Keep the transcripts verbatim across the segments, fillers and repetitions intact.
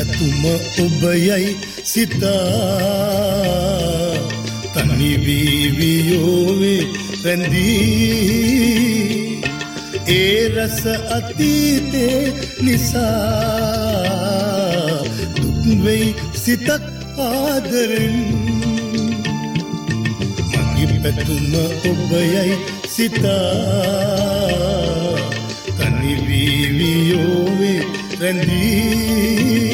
පැතුම ඔබයයි සිතා තනි වී වියෝවේ රැඳී ඒ රස අතීතේ නිසා දුක් වෙයි සිතක් ආදරෙන් මගේ පැතුම ඔබයයි සිතා තනි වී වියෝවේ රැඳී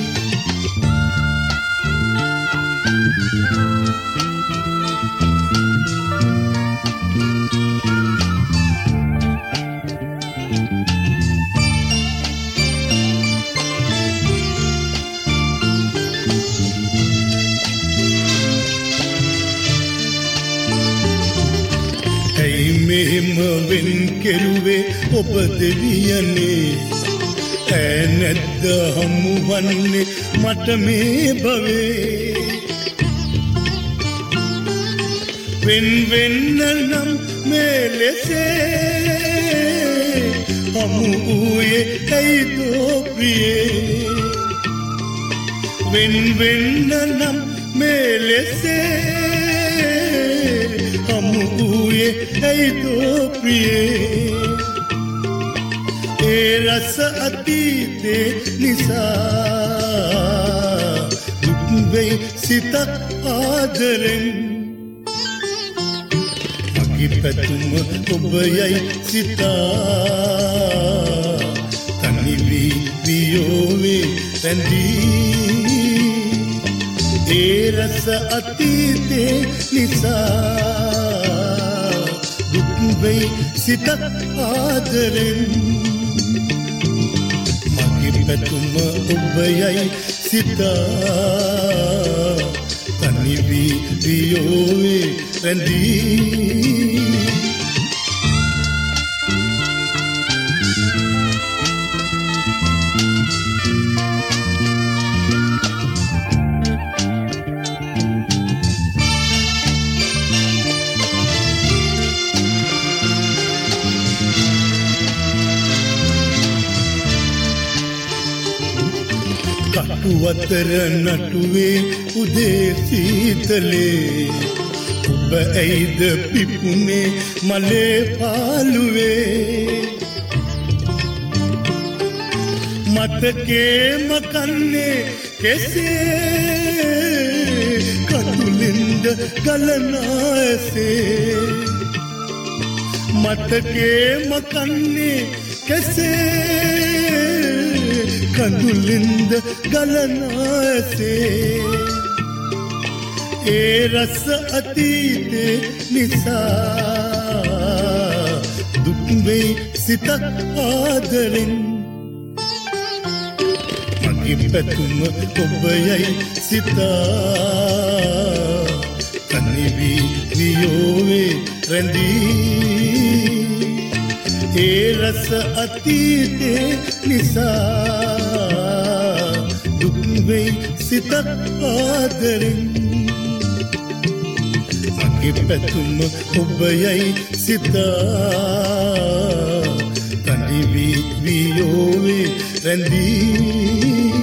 මෙහෙම වෙන් කෙරුවේ ඔබ දෙවියනේ ඈ නැද්ද හමුවන්නේ මට මේ භවේ වෙන් වෙන්න නම් මේ ලෙසේ හමු වූයේ ඇයිදෝ ප්‍රියේ වෙන් වෙන්න නම් මේ ලෙසේ හමු වූයේ ඇයිදෝ ප්‍රියේ ඒ රස අතීතේ නිසා දුක් වෙයි සිතක් ආදරෙන් මගේ පැතුම ඔබයයි සිතා තනි වී වියෝවේ රැඳී ඒ රස අතීතේ නිසා දුක් වෙයි සිතක් ආදරෙන් මගේ පැතුම ඔබයයි සිතා තනි වී වියෝවේ රැඳී කටුවතර නටුවේ උදේ සීතලේ ඔබ ඇයිද පිපුනේ මලේ පාළුවේ මතකේ මකන්නේ කෙසේ කටුලින්ද ගලනා ඇසේ මතකේ මකන්නේ කෙසේ කඳුලින්ද ගලනා ඇසේ ඒ රස අතීතේ නිසා දුක් වෙයි සිතක් ආදරෙන් මගේ පැතුම ඔබයයි සිතා තනි වී වියෝවේ රැඳී ඒ රස අතීතේ නිසා දුක් වෙයි සිතක් ආදරෙන් මගේ පැතුම ඔබයයි සිතා තනි වී වියෝවේ රැඳී